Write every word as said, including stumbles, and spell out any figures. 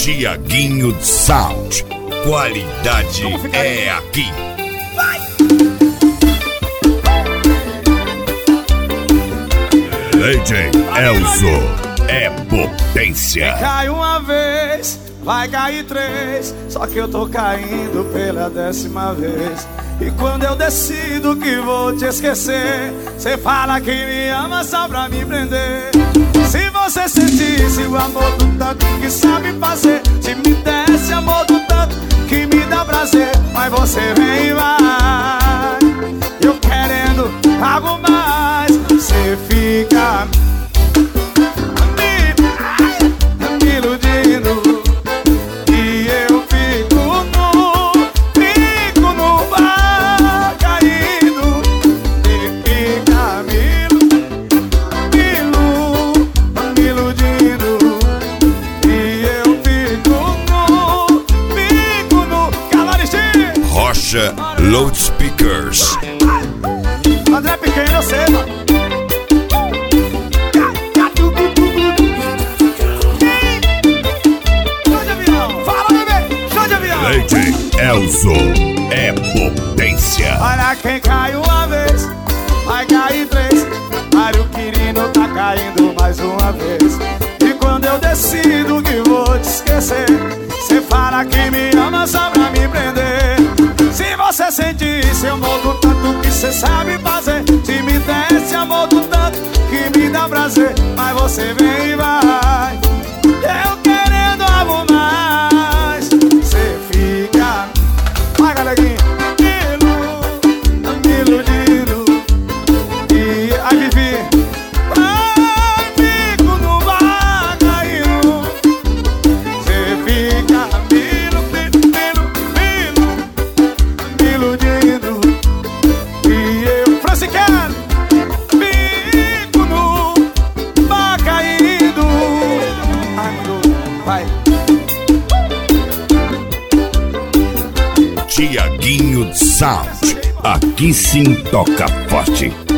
Tiaguinho Sound. Qualidade é aqui. Vai! D J Elzo é potência. Cai uma vez, vai cair três, só que eu tô caindo pela décima vez. E quando eu decido que vou te esquecer, cê fala que me ama só pra me prender. Se você sentisse o amor do tanto que sabe fazer, se me desse amor do tanto que me dá prazer, mas você vem e vai, eu querendo algo mais. Você fica me, me iludindo e eu fico no, fico no bar caindo. E fica me, me, me iludindo e eu fico no, fico no Cavaristinho. Rocha Loudspeakers. André Pequeno, eu sei, mano. D J Elzo é potência. Olha quem cai uma vez, vai cair três. Mário Quirino tá caindo mais uma vez. E quando eu decido que vou te esquecer, cê fala que me ama só pra me prender. Se você sentisse amor do tanto que cê sabe fazer, se me desse amor do tanto que me dá prazer, mas você vem e vai, eu querendo algo mais. Cê fica, vai galeguinho, me iludindo e ai Vivi, ai fico no bar caindo. Cê fica me iludindo, me iludindo e eu, Francicano, fico no bar caindo. Ai meu, vai. Tiaguinho Sound. Aqui sim toca forte.